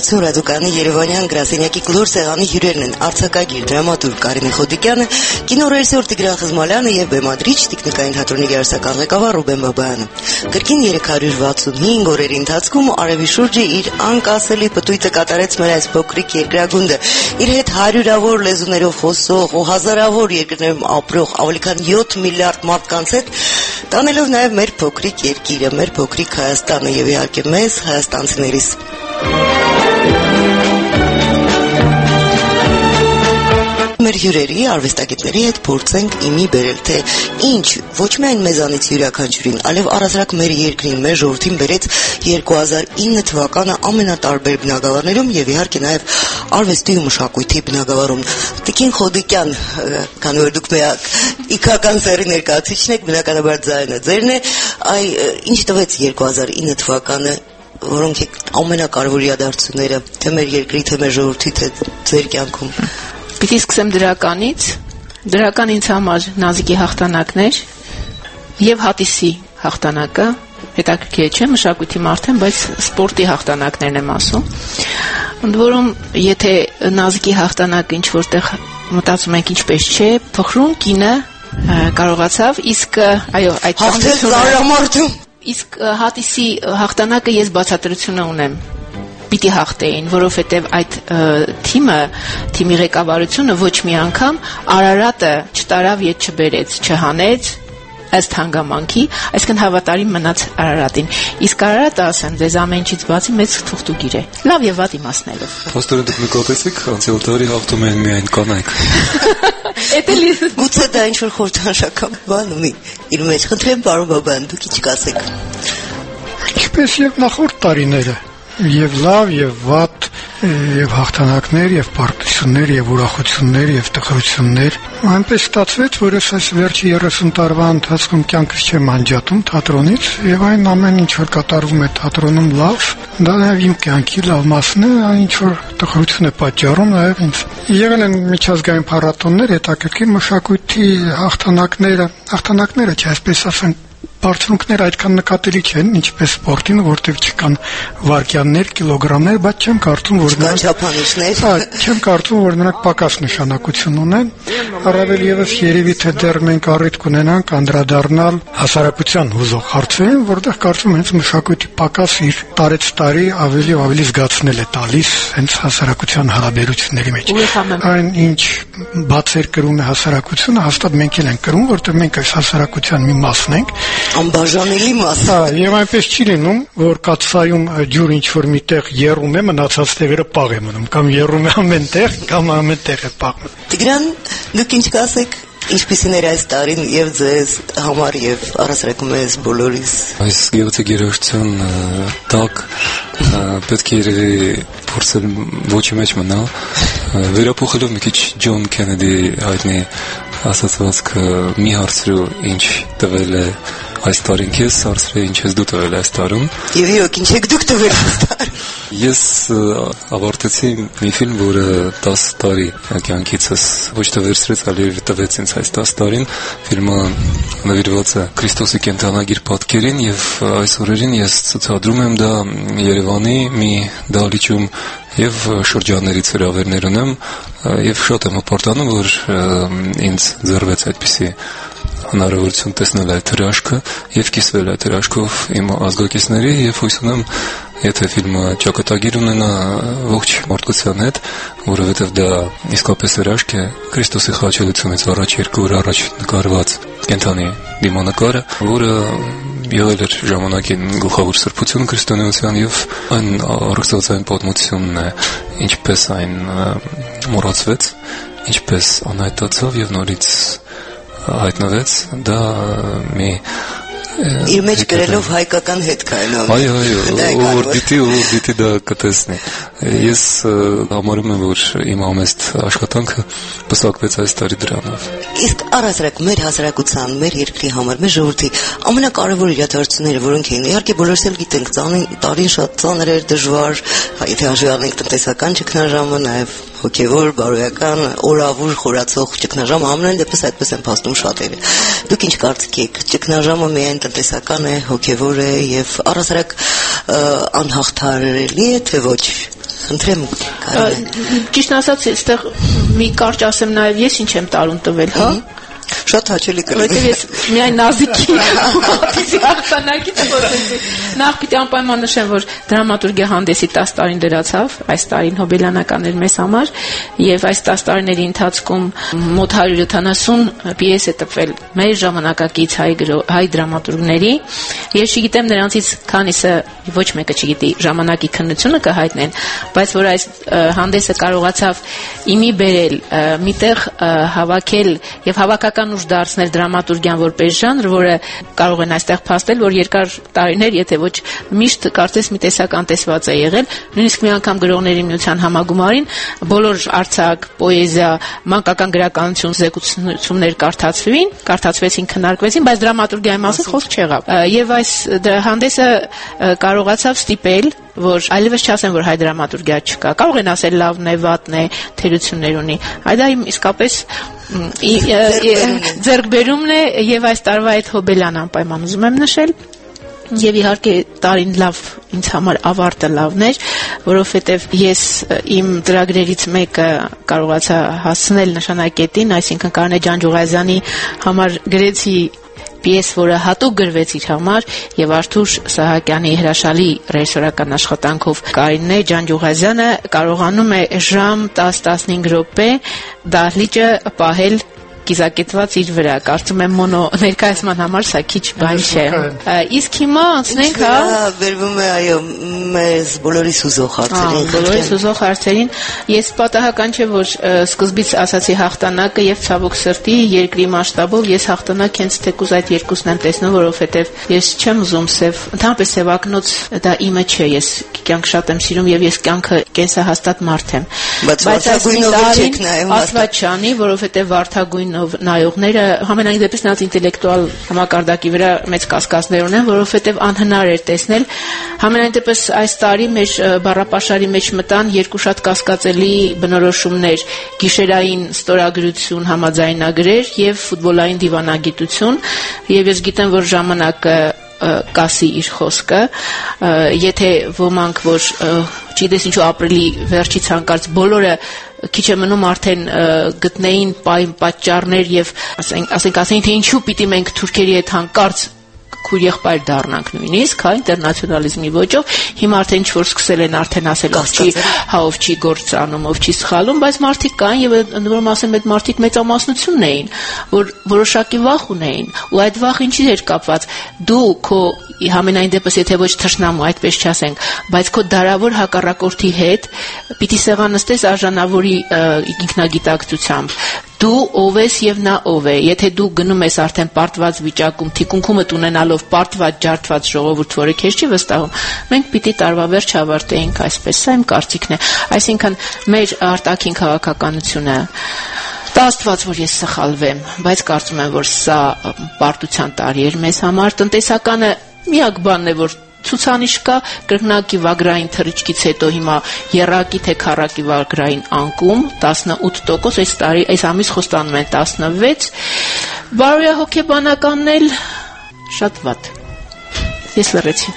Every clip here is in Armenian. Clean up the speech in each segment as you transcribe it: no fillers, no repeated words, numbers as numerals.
Հաղորդություն ռադիոկայանի Երևանյան գրասենյակի կլոր սեղանի հյուրերն են արձակագիր դրամատուրգ Կարինե Խոդիկյանը, կինոռեժիսոր Տիգրան Խզմալյանը եւ բեմադրիչ տեխնիկային թատրոնի գերասական ղեկավար Ռուբեն Բաբայանը։ Կրկին 365 օրերի ընթացքում Արևի շուրջը իր անկասելի պտույտը կատարեց մեր այս փոքրիկ երկրագունդը, իր հետ հարյուրավոր լեզուներով խոսող ու հազարավոր երկրներում ապրող ավելի քան 7 միլիարդ մարդկանց հետ տանելով նաև մեր փոքրիկ երկիրը, մեր փոքրիկ Հայաստանը եւ իհարկե մեզ հայաստանցիներիս։ Մեր հյուրերի, արվեստագետների հետ փորձենք իմի բերել, թե ինչ ոչ միայն մեզանից յուրաքանչյուրին, այլև առհասարակ մեր երկրին, մեր ժողովրդին բերեց 2009 թվականը ամենատարբեր բնագավառներում եւ իհարկե նաեւ արվեստի ու մշակույթի բնագավառում։ Տիկին Խոդիկյան, քանի որ դուք միակ իքական սերի ներկայացուցիչն եք, բնականաբար ձայնը ձերն է, ինչ տվեց 2009 թվականը, որոնք ամենակարևոր իրադարձությունները, թե մեր երկրի, թե մեր ժողովրդի, թե ձեր կյանքում։ Պիտի սկսեմ դրականից։ Դրական ինձ համար Նազիկի հաղթանակն էր եւ Հատիսի հաղթանակը, հետաքրքիր չէ, մշակույթի մարդ եմ, բայց սպորտի հաղթանակներն եմ ասում։ Ընդ որում, եթե Նազիկի հաղթանակը ինչ որտեղ մտածում ենք ինչպես չէ, փխրուն կինը կարողացավ, իսկ այո, այդ հաղթել ծառամարտում։ Իսկ Հատիսի հաղթանակը ես բացատրությունը ունեմ։ Պիտի հաղթեին, որովհետև այդ թիմի ղեկավարությունը ոչ մի անգամ Արարատը չտարավ ետ չբերեց, չհանեց ըստ հանգամանքի, այսինքն հավատարիմ մնաց Արարատին։ Իսկ Արարատը, ասեմ, ձեզ ամեն ինչից բացի մեծ թուղթուգիր է, լավ եւ վատ իմաստներով։ Փաստորեն դուք նկատեցիք, անցյալ տարի հաղթում են միայն կանայք։ Գուցե դա ինչ-որ խորհրդանշական բան ունի իր մեջ։ Խնդրեմ, պարոն Բաբայան, դուք ինչ կասեք։ Ինչպես եւ նախորդ տարիները, եւ լավ եւ վատ, եւ հաղթանակներ, եւ պարտություններ, եւ ուրախություններ, եւ տխրություններ։ Այնպես ստացվեց, որ ես այս վերջի 30 տարվա ընթացքում կյանքս չեմ անջատում թատրոնից, եւ այն ամեն ինչ որ կատարվում է թատրոնում լավ, դա նաեւ իմ կյանքի լավ մասն է, այն ինչ որ տխրություն է պատճառում նաեւ ինձ։ Եղել են միջազգային փառատոներ, հետաքրքիր մշակույթի հաղթանակները, չէ, այսպես ասենք, բարձունքները այդքան նկատելի չեն, ինչպես սպորտին, որտեղ չկան վարկյաններ, կիլոգրամներ, բայց չեմ կարծում, որ նրանք պակաս նշանակություն ունեն։ Առավել եւս երևի թե դեռ մենք առիթ կունենանք անդրադառնալ հասարակության հուզող հարցերին, որտեղ կարծում եմ հենց մշակույթի պակաս իր տարեց տարի ավելի ու ավելի զգացնել է տալիս հենց հասարակության հարաբերությունների մեջ։ Այն ինչ բացեր կրում է հասարակությունը, հաստատ մենք էլ ենք կրում, որտեղ մենք այս հասարակության մի մասն ենք։ Անբաժանելի մաս։ Եվ այնպես չի լինում, որ կաթսայում ջուր ինչ-որ միտեղ եռում է, մնացած տեղերը պաղ է մնում, կամ եռում է ամենտեղ, կամ ամենտեղ է պաղ մնում։ Տիգրան, դուք ինչ կասեք, ինչպիսին էր այս տարին եւ ձեզ համար եւ առասարակ մեզ բոլորիս։ Այս գեղեցիկ երաժշտության տակ պետք է երևի փորձել ոչի մեջ մնալ, վերափոխելով մի քիչ Ջոն Քենեդի հայտնի ասացվածքը մի հարցրու ինչ տվել է այս տարին քեզ, հարցրու ինչ ես դու տվել այս տարում։ Եվ իրոք ինչ եք դուք տվել այս տարին։ Ես ավարտեցի մի ֆիլմ, որը 10 տարի կյանքիցս ոչ թե վերցրեց, այլ տվեց ինձ այս 10 տարին։ Ֆիլմը նվիրված է Քրիստոսի կենդանագիր պատկերին եւ այս օրերին ես ցուցադրում եմ դա Երևանի մի դահլիճում եւ շրջաններից հրավերներ ունեմ եւ շատ եմ հպարտանում, որ ինձ ձեռվեց այդպիսի հնարավորություն տեսնել այդ հրաշքը եւ կիսվել այդ հրաշքով իմ ազգակիցների եւ հույս ունեմ, եթե ֆիլմը ճակատագիր ունենա ողջ մարդկության հետ, որովհետեւ դա իսկապես հրաշք է Քրիստոսի խաչելությունից առաջ 2 օր առաջ նկարված կենդանի դիմանկարը, որը եղել էր ժամանակի գլխավոր սրբություն քրիստոնեության եւ այն առողջացային պատմությունն է, ինչպես այն մոռացվեց, ինչպես անհայտացավ եւ նորից հայտնվեց, դա մի իր մեջ գրելով հայկական հետ կայանում։ Այո, որ դիտի դա կտեսնի։ Ես համարում եմ, որ իմ ամեստ աշխատանքը պսակվեց այս տարի դրանով։ Իսկ առասարակ մեր հասարակության, մեր երկրի համար, մեր ժողովրդի ամենակարևոր իրադարձությունները, որոնք էին, իհարկե բոլորս էլ գիտենք, տարին շատ ծանր էր, դժվար, եթե հաշվի առնենք տնտեսական ճգնաժամը, նաև հոգևոր, բարոյական, օրավուր խորացող ճգնաժամը, ամեն դեպս այդպես են փաստում շատերը։ Դուք ինչ կարծիք եք, ճգնաժամը միայն տնտեսական է, հոգևոր է եւ առասարակ անհաղթահարելի է, թե ոչ։ Խնդրեմ, ճիշտ ասած, այստեղ մի կարճ ասեմ նաև ես ինչ եմ տարուն տվել, հա։ Շատ հաճելի կլինի։ Որտեղ ես միայն Նազիկի արտանակից խոսեցի։ Նախ պիտի անպայման նշեմ, որ դրամատուրգիա հանդեսի 10 տարին դրացավ, այս տարին հոբելյանական էր մեզ համար, եւ այս 10 տարիների ընթացքում մոտ 170 պիես է տպվել մեր ժամանակակից հայ դրամատուրգների։ Ես չգիտեմ նրանցից քանիսը ոչ մեկը չգիտի ժամանակի քննությունը կհայտնեն, բայց որ այս հանդեսը կարողացավ իմի բերել, միտեղ հավաքել եւ հավաքական ուժ դարձնել դրամատուրգիան որպես ժանր, որը կարող են այստեղ փաստել, որ երկար տարիներ, եթե ոչ միշտ կարծես մի տեսական տեսված է եղել, նույնիսկ մի անգամ գրողների միության համագումարին բոլոր արձակ, պոեզիա, մանկական գրականություն զեկուցումներ կարդացվեցին, քննարկվեցին, բայց դրամատուրգիայի մասին խոսք չեղավ։ Եվ այս հանդեսը կարողացավ ստիպել, որ այլևս չասեն, որ հայ դրամատուրգիա չկա։ Կարող են ասել լավն է, վատն է, թերություններ ունի։ Այդ իսկապես ձեռքբերումն է եւ այս տարվա այդ հոբելյան անպայման ուզում եմ նշել։ Եվ իհարկե տարին լավ ինձ համար ավարտը լավն էր, որովհետև ես իմ ծրագրերից մեկը կարողացա հասնել նշանակետին, այսինքն Կարինե Ջանջուղազյանի համար գրեցի պիես, որը հատուկ գրվեց իր համար, եւ Արթուր Սահակյանի հրաշալի ռեժիսորական աշխատանքով Կարինե Ջանջուղազյանը կարողանում է ժամ 10-15 րոպե դահլիճը պահել կիզակետված իր վրա, կարծում եմ մոնո ներկայացման համար սա քիչ բան չէ։ Իսկ հիմա անցնենք, հա, վերվում է այո մեզ բոլորիս ուզող հարցերին։ Բոլորիս ուզող հարցերին։ Ես պատահական չէ, որ սկզբից ասացի հաղթանակը եւ ցավոք սրտի երկրի մասշտաբով ես հաղթանակ հենց թեկուզ այդ երկուսն եմ տեսնում, որովհետեւ ես չեմ ուզում սև, ընդհանրապես սևակնոց դա իմը չէ, ես կյանք շատ եմ սիրում եւ ես կյանքը կենսահաստատ մարդ եմ։ Բայց վարդագույնով չեք նայում, աստված չանի, որովհետեւ վարդագույն նայողները համենայն դեպս նրանց ինտելեկտուալ համակարգի վրա մեծ կասկածներ ունեն, որովհետև անհնար էր տեսնել։ Համենայն դեպս այս տարի մեր բառապաշարի մեջ մտան երկու շատ կասկածելի բնորոշումներ՝ գիշերային ստորագրություն, համաձայնագրեր եւ ֆուտբոլային դիվանագիտություն, եւ ես գիտեմ, որ ժամանակը կասի իր խոսքը, եթե ոմանք, որ չգիտես ինչու ապրիլի վերջից հանկարծ բոլորը քիչ է մնում արդեն գտնեին պատճառներ եւ ասենք թե ինչու պիտի մենք թուրքերի հետ հանկարծ քույր եղբայր դառնանք նույնիսկ, հա, ինտերնացիոնալիզմի ոճով, հիմա արդեն ինչ-որ սկսել են արդեն ասել, ով չի գործ անում, ով չի սխալում, բայց մարդիկ կային եւ ընդորում ասեմ, այդ մարդիկ մեծամասնությունն էին, որ որոշակի վախ ունեին, ու այդ վախը ինչի էր կապված, դու քո համենայն դեպս եթե ոչ թշնամու, այդպես չասենք, բայց քո դարավոր հակառակորդի հետ պիտի սեղանստես արժանավորի ինքնագիտակցությամբ, դու ով ես եւ նա ով է, եթե դու գնում ես արդեն պարտված վիճակում, թիկունքումդ ունենալով պարտված ջարդված ժողովուրդ, որը քեզ չի վստահում, մենք պիտի տարվա վերջ ավարտեինք այսպես, սա իմ կարծիքն է, այսինքն մեր արտաքին քաղաքականությունը դա Աստված, որ ես սխալվեմ, բայց կարծում եմ, որ սա պարտության տարի էր մեզ համար, տնտեսականը միակ բանն է, որ ցուցանիշ կա, կրկնակի վագրային թռիչքից հետո հիմա երակի թե քառակի վագրային անկում 18%, այս տարի այս ամիս խոստանում են 16, բարոյահոգեբանականն էլ շատ վատ։ Ես լռեցի։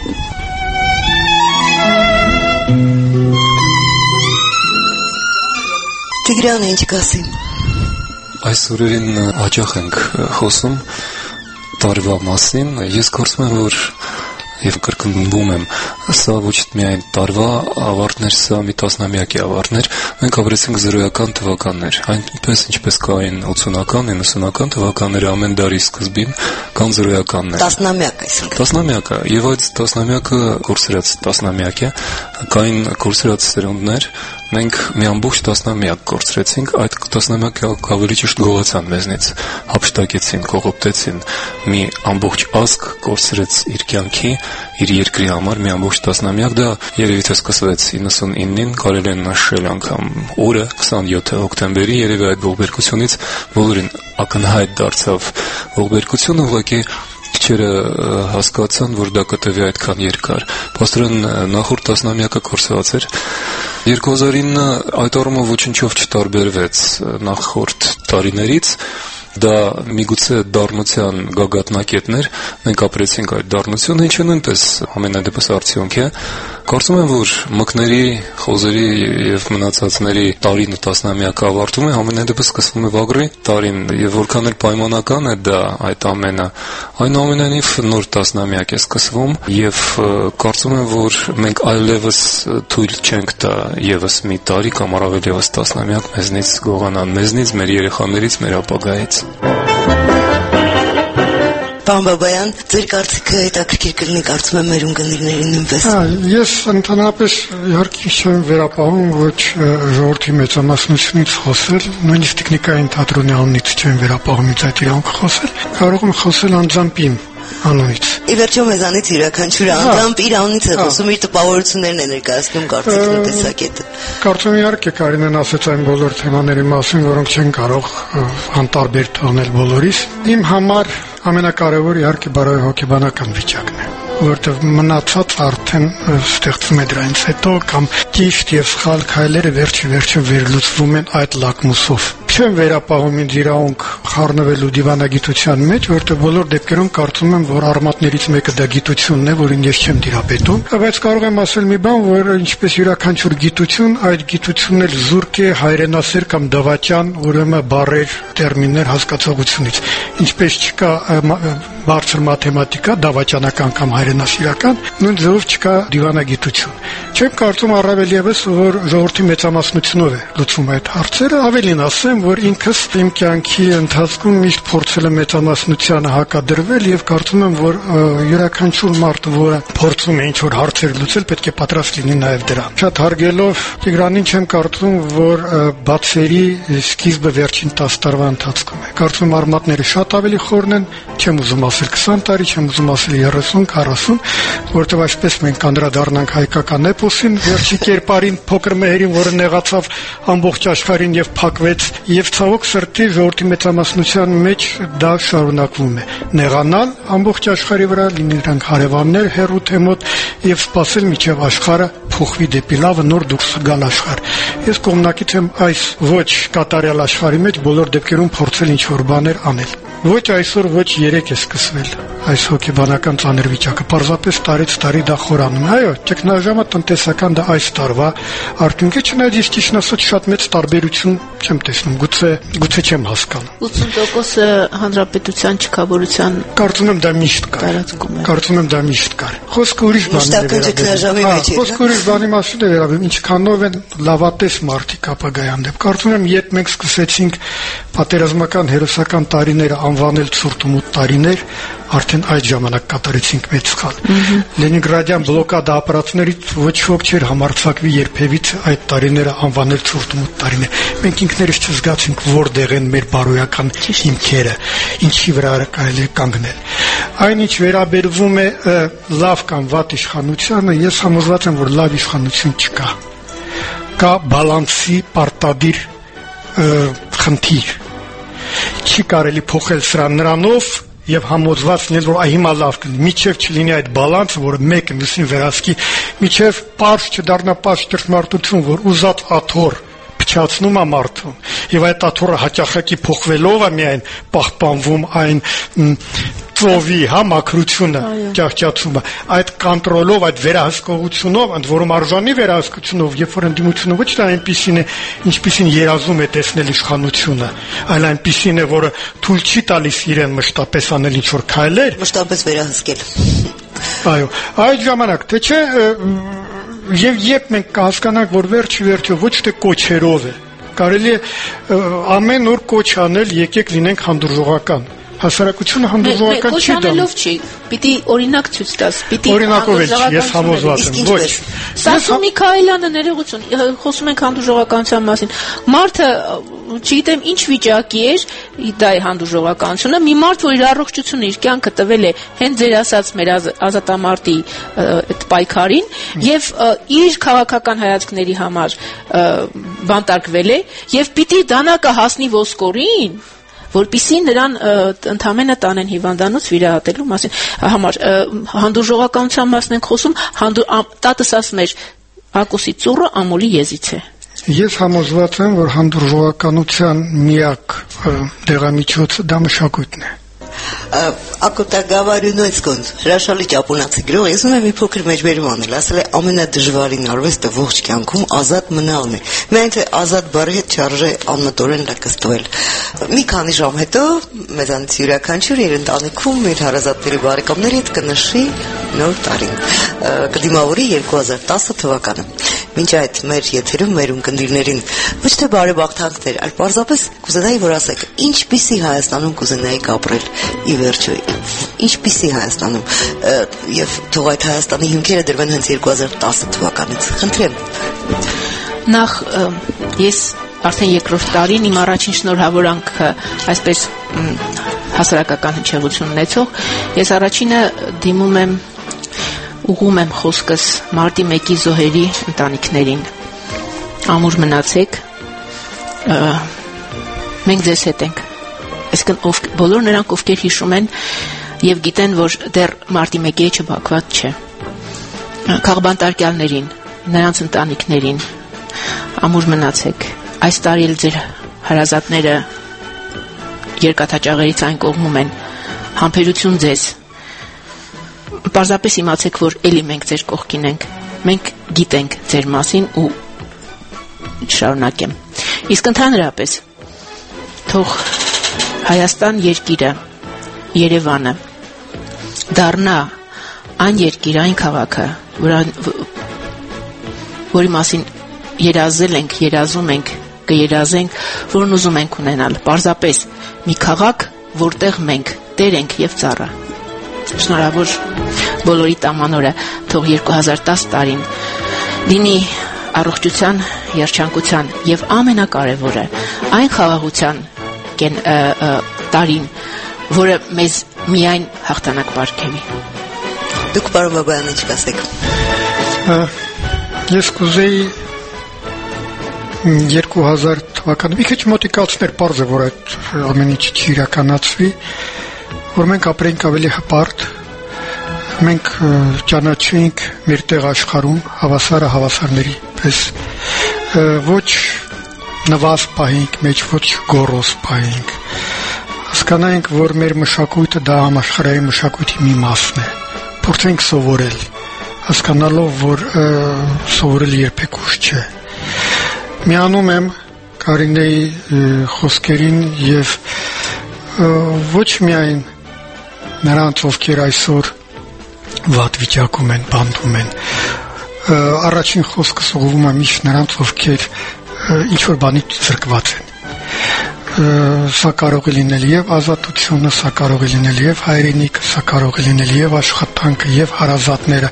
Տիգրան, ինչ կասի։ Այս օրերին հաճախ ենք խոսում տարվա մասին, ես կարծում եմ, որ եւ կրկնվում եմ, սա ոչ միայն տարվա ավարտներ, սա մի տասնամյակի ավարտներ, մենք ապրեցինք զրոյական թվականներ, այնպես ինչպես կային 80-ական, 90-ական թվականները ամեն դարի սկզբին կան զրոյականներ։ Տասնամյակ այսինքն։ Տասնամյակը, եւ այդ տասնամյակը կորսրած տասնամյակ է, կային կորսրած սերունդներ, մենք մի ամբողջ տասնամյակ կորցրեցինք, այդ տասնամյակը ավելի ճիշտ գողացան մեզնից, հափշտակեցին, կողոպտեցին, մի ամբողջ ազգ կորցրեց իր կյանքի, իր երկրի համար մի ամբողջ տասնամյակ, դա երևի թե սկսվեց 99-ին, կարելի է նշել անգամ օրը 27 հոկտեմբերի, երևի այդ ողբերգությունից բոլորին ակնհայտ դարձավ ողբերգությունը, ուղղակի քիչերը հասկացան, որ դա կտևի այդքան երկար։ Փաստորեն նախորդ տասնամյակը կորսված էր։ 2009-ը այդ առումով ոչնչով չտարբերվեց նախորդ տարիներից, դա միգուցե դառնության գագաթնակետներ, մենք ապրեցինք այդ դառնությունը, ինչը նույնպես ամենադեպս արդյունք է, Կարծում եմ, որ մկների, խոզերի եւ մնացածների տարին ու տասնամյակը ավարտվում է, ամենայն դեպս սկսվում է վագրի տարին, եւ որքան էլ պայմանական է դա այդ ամենը, այնուամենայնիվ նոր տասնամյակ է սկսվում եւ կարծում եմ, որ մենք այլևս թույլ չենք տա եւս մի տարի կամ առավել եւս տասնամյակ մեզնից գողանան, մեզնից, մեր երեխաներից, մեր ապագայից։ Պարոն Բաբայան, ձեր կարծիքը հետաքրքիր կլինի, կարծում եմ մեր ունկնդիրներին նույնպես։ Ես ընդհանրապես իհարկե չեմ վերապահում ոչ ժողովրդի մեծամասնությունից խոսել, նույնիսկ տեխնիկային թատրոնի անունից չեմ վերապահում ինձ այդ իրանքը խոսել, կարող եմ խոսել անձամբ իմ անունից։ Ի վերջո մեզանից յուրաքանչյուրը անձամբ իր անունից է խոսում, իր տպավորություններն է ներկայացնում, կարծիքն ու տեսակետը։ Կարծում եմ իհարկե Կարինեն ասաց այն բոլոր թեմաների մասին, որոնք չեն կարող անտարբեր թողնել բոլորիս։ Իմ համար ամենակարևորը իհարկե բարոյահոգեբանական վիճակն է, որտեղ մնացած արդեն ստեղծվում է դրանից հետո կամ ճիշտ եւ սխալ քայլերը վերջի վերլուծվում են այդ լակմուսով։ Չեմ վերապահում ինձ իրավունք խառնվելու դիվանագիտության մեջ, որտեղ բոլոր դեպքերում կարծում եմ, որ արմատներից մեկը դա գիտությունն է, որին ես չեմ դիրապետում, բայց կարող եմ ասել մի բան, որ ինչպես յուրաքանչյուր գիտություն, այդ գիտությունն էլ զուրկ է հայրենասեր կամ դավաճան, ուրեմն բառեր, տերմիններ հասկացողությունից։ Ինչպես չկա բարձր մաթեմատիկա, դավաճանական կամ հայրենասիրական, նույն ձևով չկա դիվանագիտություն։ Չեմ կարծում առավել եւս, որ ժողովրդի մեծամասնությունով է լուծում այդ հարցերը, ավելին ասեմ, որ ինքս իմ կյանքի ընթացքում միշտ փորձել եմ մեծամասնությանը հակադրվել եւ կարծում եմ, որ յուրաքանչյուր մարդ, որը փորձում է ինչ-որ հարցեր լուծել, պետք է պատրաստ լինի նաեւ դրան։ Շատ հարգելով Տիգրանին չեմ կարծում, որ բացերի սկիզբը վերջին 10 տարվա ընթացքում է։ Կարծում եմ արմատները շատ ավելի խորն են, չեմ ուզում ասել 20 տարի, չեմ ուզում ասել 30-40, որտեղ այսպես մենք անդրադառնանք հայկական էպոսին, վերջի կերպարին, փոքր մեհերին, որը նեղացավ ամբողջ աշխարհին եւ փակվեց, եւ ցավոք սրտի ժողովրդի մեծամասնության մեջ դա շարունակվում է։ Նեղանալ ամբողջ աշխարհի վրա, լինի նրանք հարևաններ, հեռու թե մոտ, եւ սпасել միջև աշխարհը փոխվի դեպի լավը, նոր դուրս գալ աշխարհ։ Ես կողմնակից եմ այս ոչ կատարյալ աշխարհի մեջ բոլոր դեպքերում փորձել ինչ-որ բաներ անել։ Ոչ այսօր, ոչ երեք է սկսվել այս հոգեբանական ծանր վիճակը, պարզապես տարեց տարի դա խորանում։ Այո, ճգնաժամը տնտեսական դա այս տարվա արդյունք է, չնայած ես ճիշտ ասած շատ մեծ տարբերություն չեմ տեսնում, գուցե չեմ հասկանում։ 80% հանրապետության չքավորության կարծում եմ դա միշտ կար։ Կարծում եմ դա միշտ կար։ Խոսքը ուրիշ բանի մասին է վերաբերում, ինչքանով են լավատես մարդիկ ապագայի հանդեպ։ Կարծում եմ, երբ մենք սկսեցինք պատերազմական հերոսական տարիները անվանել ցուրտ ու մութ տարիներ, արդեն այդ ժամանակ կատարեցինք մեծ սխալ։ Լենինգրադյան բլոկադա ապարատներից ոչ ոք չէր համարձակվի երբևից այդ տարիները անվանել ցուրտ ու մութ տարիներ։ Մենք ինքներս չզգացինք որտեղ են մեր բարոյական հիմքերը, ինչի վրա կարելի է կանգնել։ Այնինչ վերաբերվում է լավ կամ վատ իշխանությանը, ես համոզված եմ, որ լավ իշխանություն չկա։ Կա բալանսի պարտադիր խնդիր։ Չի կարելի փոխել սրան նրանով եւ համոզված լինել, որ հիմա լավ կլինի, միջև չլինի այդ բալանսը, որը մեկը մյուսին վերահսկի, միջև պարզ չդառնա պարզ ճշմարտություն, որ ուզած աթոռ փչացնում է մարդուն եւ այդ աթոռը հաճախակի փոխվելով է միայն պահպանվում այն ծովի մաքրությունը, ճահճացումը, այդ կոնտրոլով, այդ վերահսկողությունով, ընդ որում արժանի վերահսկությունով, երբ որ ընդդիմությունը ոչ թե այնպիսին է, ինչպիսին երազում է տեսնել իշխանությունը, այլ այնպիսին է, որը թույլ չի տալիս իրեն մշտապես անել ինչ-որ քայլեր, մշտապես վերահսկել։ Այո, այդ ժամանակ, թե չէ, եւ երբ մենք կհասկանանք, որ վերջի ոչ թե կոչերով է, կարելի է ամեն օր կոչ անել, եկեք լինենք հանդուրժողական։ Հասարակությունը հանդուրժողական չի դա։ Կոչանելով չի, պիտի օրինակ ցույց տաս, պիտի օրինակով էլ չի, ես համոզված եմ, ոչ։ Սասու Միքայելյանը ներողություն, խոսում ենք հանդուրժողականության մասին։ Մարդը, չգիտեմ, ինչ վիճակի էր, դա է հանդուրժողականությունը, մի մարդ, որ իր առողջությունը, իր կյանքը տվել է հենց ձեր ասած մեր ազատամարտի այդ պայքարին եւ իր քաղաքական հայացքների համար բանտարկվել է եւ պիտի դանակը հասնի ոսկորին, որպեսզի նրան ընդամենը տանեն հիվանդանոց վիրահատելու մասին համար հանդուրժողականության մասն ենք խոսում, տատս ասում էր Ակոսի ծուռը ամոլի եզից է։ Ես համոզված եմ, որ հանդուրժողականության միակ դեղամիջոցը դա մշակույթն է։ Ակոտագավարյունոց կոնց հրաշալի ճապոնացի գրող ես ունեմ մի փոքր մեջբերում անել, ասել է ամենադժվարին արվեստը ողջ կյանքում ազատ մնալն է, միայն թե ազատ բառի հետ չարժե անմտորեն լակստվել։ Մի քանի ժամ հետո մեզանից յուրաքանչյուր իր ընտանիքում իր հարազատների բարեկամների հետ կնշի նոր տարին, կդիմավորի 2010 թվականը։ Մինչ այդ մեր եթերում մեր ունկնդիրներին ոչ թե բարեբախտանքներ, այլ պարզապես կուզենայի, որ ասեք, ինչպիսի Հայաստանում կուզենայիք ապրել ի վերջո, ինչպիսի Հայաստանում, եւ թող այդ Հայաստանի հիմքերը դրվեն հենց 2010 թվականից։ Խնդրեմ։ Նախ ես արդեն երկրորդ տարին իմ առաջին շնորհավորանքը այսպես հասարակական հնչեղություն ունեցող, ես առաջինը դիմում եմ ուղում եմ խոսքս մարտի 1-ի զոհերի ընտանիքներին։ Ամուր մնացեք, մենք ձեզ հետ ենք։ Այսինքն բոլոր նրանք, ովքեր հիշում են եւ գիտեն, որ դեռ մարտի 1-ի չբաքված չէ։ Քաղբանտարկյալներին, նրանց ընտանիքներին ամուր մնացեք։ Այս տարի էլ ձեր հարազատները երկաթաճաղերից այն կողմում են։ Համբերություն ձեզ։ Պարզապես իմացեք, որ էլի մենք ձեր կողքին ենք, մենք գիտենք ձեր մասին ու շարունակեմ։ Իսկ ընդհանրապես թող Հայաստան երկիրը, Երևանը դառնա այն երկիրը, այն քաղաքը, որի մասին երազել ենք, երազում ենք, կերազենք, որն ուզում ենք ունենալ, պարզապես մի քաղաք, որտեղ մենք տեր ենք եւ ծառա։ Շնորհավոր բոլորի տամանորը, թող 2010 տարին լինի առողջության, երջանկության եւ ամենակարևորը այն խաղաղության տարին, որը մեզ միայն հաղթանակ պարգևի։ Դուք պարոն Բաբայան ինչ կասեք։ Ես կուզեի 2000 թվականը մի քիչ մոտիկացներ, պարզ է, որ այդ ամեն ինչ չիրականացվի, որ մենք ապրենք ավելի հպարտ, մենք ճանաչենք մեր տեղ աշխարհում հավասարը հավասարների պես, ոչ նվազ պահենք, մեջ ոչ գոռոզ պահենք, հասկանանք, որ մեր մշակույթը դա համաշխարհային մշակույթի մի մասն է, փորձենք սովորել, հասկանալով, որ սովորել երբեք ուշ չէ։ Միանում եմ Կարինեի խոսքերին եւ ոչ միայն նրանց, ովքեր այսօր վատ վիճակում են, բանտում են, առաջին խոսքս ուղղվում է միշտ նրանց, ովքեր ինչ-որ բանից զրկված են։ Սա կարող է լինել եւ ազատությունը, սա կարող է լինել եւ հայրենիքը, սա կարող է լինել եւ աշխատանքը, եւ հարազատները։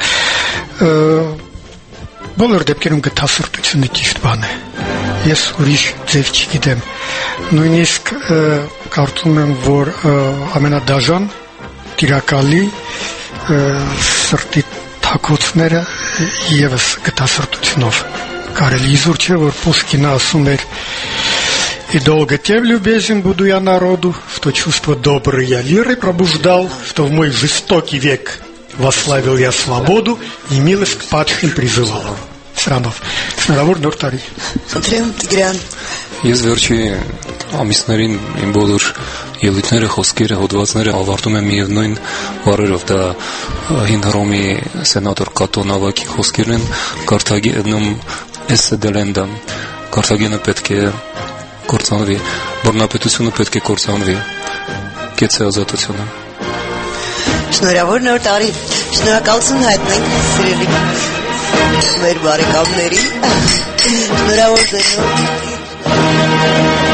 Բոլոր դեպքերում գտասրտությունը ճիշտ բան է։ Ես ուրիշ ձև չգիտեմ։ Նույնիսկ կարծում եմ, որ ամենադաժան տիրակալի սրտի թակոցները եւս գտասրտությունով կարելի իզուր չէ, որ Պուշկինը ասում էր «И долго тем любезен буду я народу, что чувство доброе лирой пробуждал, что в мой жестокий век восславил я свободу и милость к падшим призывал». Սրանով շնորհավոր նոր տարի։ Խնդրեմ Տիգրան։ Ես վերջի ամիսներին իմ բոլոր ելույթները, խոսքերը, հոդվածները ավարտում եմ միևնույն բառերով, դա հին Հռոմի սենատոր Կատո Նավակի խոսքերն են, Կարթագենում esse delenda, Կարթագենը պետք է կործանվի, բռնապետությունը պետք է կործանվի, կեցե ազատությունը։ Շնորհավոր նոր տարի։ Շնորհակալություն հայտնենք սիրելի մեր բարեկամներին։ Շնորհավոր ձեզ։